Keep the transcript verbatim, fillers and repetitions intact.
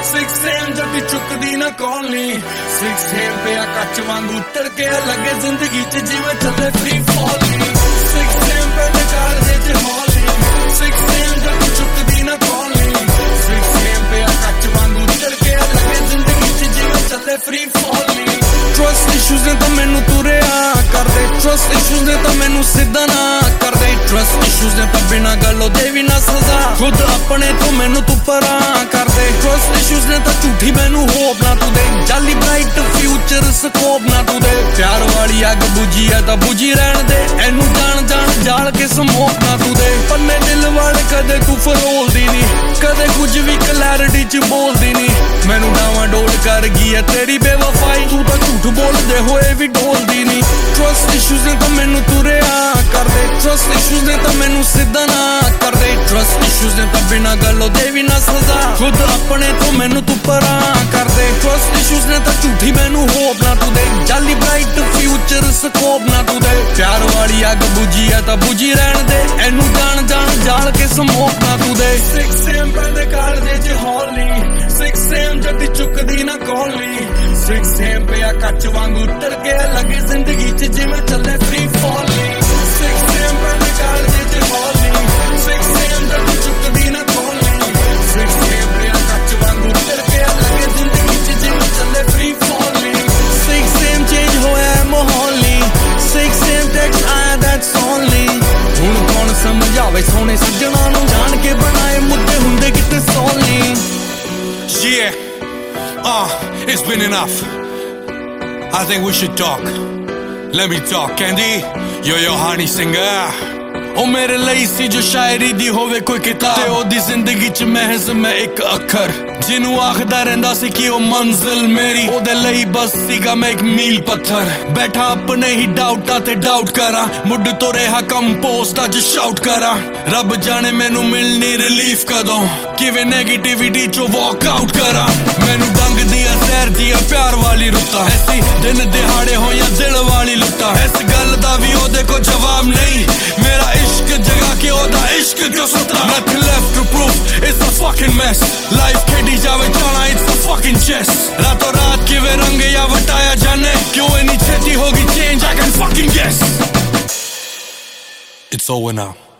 Six M जब चुकदी ना colony six M पे कच वांगू तड़के लगे जिंदगी च जिवें चले फ्री फॉलिंग सिक्स एम पे निकाल दे जे हॉली सिक्स एम जब चुकदी ना कॉलनी सिक्स एम पे कच वांगू तड़के लगे जिंदगी च जिवें चले फ्री फॉलिंग ट्रस्ट इश्यूज ने तो मैनू तुरिया कर दे ट्रस्ट इश्यूज ने तो मैनू सीधा ना कर दे ट्रस्ट इश्यूज ने तो बिना गलों दे भी ना सजा खुद अपने तो मैनू तू परा कर दे ट्रस्ट इश्यूज ने तो झूठी मैनू होप ना तू दे जाली ब्राइट फ्यूचर स्कोप ना तू दे प्यार वाली अग बुझी है तो बुझी रहन दे एनू जान जान जाल के समोक ना तू दे पन्ने दिल वाले कदे तू फरोल दी नी कदे कुछ भी क्लैरिटी च बोल दी नी मैनू डावा डोल कर गई है तेरी बेवफाई तू तो झूठ बोलदे होए भी डोल दी नी ट्रस्ट इश्यूज ने तो मैनू तुरिया कर दे ट्रस्ट इश्यूज ने तो मैनू सीधा ना कर दे ट्रस्ट इश्यूज ने तो बिना गलों दे भी ना सजा खुद अपने तो मैनू तू परा कर दे ट्रस्ट इश्यूज ने तो झूठी मैनू होप ना तू दे जाली ब्राइट फ्यूचर स्कोप ना तू दे प्यार वाली अग बुझी है तो बुझी रहन दे एनू जान जान जाल के समोक ना तू दे सिक्स एम पे काल दे जे हॉली सिक्स एम जदी चुकदी ना कॉलनी सिक्स एम पे कच वांगू तड़के लगे जिंदगी च जिवें चले फ्री फॉलिंग सिक्स एम पे निकाल दे जे हॉली सिक्स एम जदी चुकदी ना कॉलनी सिक्स एम पे कच वांगू तड़के लगे जिंदगी च जिवें चले free falling six M change होया मोहाली सिक्स एम टेक्स आया दैट्स ओनली हुण कौन समझावे सोने सज्जणा नूं जान के बनाए मुद्दे हुंदे किते Soni Yeah, uh, it's been enough. I think we should talk. Let me talk, Candy. You're your honey singer. ओ मेरे ਲਈ ਸੀ ਜੋ ਸ਼ਾਇਰੀ ਦੀ ਹੋਵੇ ਕੋਈ ਕਿਤਾਬ ਤੇ ਉਹਦੀ ਜ਼ਿੰਦਗੀ ਚ ਮਹਿਜ਼ ਮੈਂ ਇੱਕ ਅੱਖਰ ਜਿਹਨੂੰ ਆਖਦਾ ਰਹਿੰਦਾ ਸੀ ਕਿ ਉਹ ਮੰਜ਼ਿਲ ਮੇਰੀ ਉਹਦੇ ਲਈ ਬਸ ਸੀਗਾ ਮੈਂ ਇੱਕ ਮੀਲ ਪੱਥਰ ਬੈਠਾ ਆਪਣੇ ਹੀ ਡਾਊਟਾਂ ਤੇ ਡਾਊਟ ਕਰਾਂ ਮੁੱਢ ਤੋਂ ਰਿਹਾ ਕੰਪੋਸਟ ਅੱਜ ਸ਼ਾਊਟ ਕਰਾਂ ਰੱਬ ਜਾਣੇ ਮੈਨੂੰ ਮਿਲਣੀ ਰਿਲੀਫ ਕਦੋਂ ਕਿਵੇਂ ਨੈਗੇਟਿਵਿਟੀ ਚੋਂ ਵਾਕ ਆਊਟ ਕਰਾਂ ਮੈਨੂੰ ਡੰਗਦੀ ਆ ਜ਼ਹਿਰ ਦੀਆਂ ਪਿਆਰ ਵਾਲੀ ਰੁੱਤਾਂ ਐਸੀ ਦਿਨ ਦਿਹਾੜੇ ਹੋਈਆਂ ਦਿਲ ਵਾਲੀ ਲੁੱਟਾਂ ਇਸ ਗੱਲ ਦਾ ਵੀ ਉਹਦੇ ਕੋਲ ਜਵਾਬ ਨਹੀਂ ਮੇਰਾ इश्क जगा के ओदा इश्क क्यों सुता Nothing left to prove, it's a fucking mess Life खेडी जावे जाना, it's a fucking chess रातों रात किवे रंग या वटाया जाने क्यों इतनी छेती होगी change, I can fucking guess It's over now.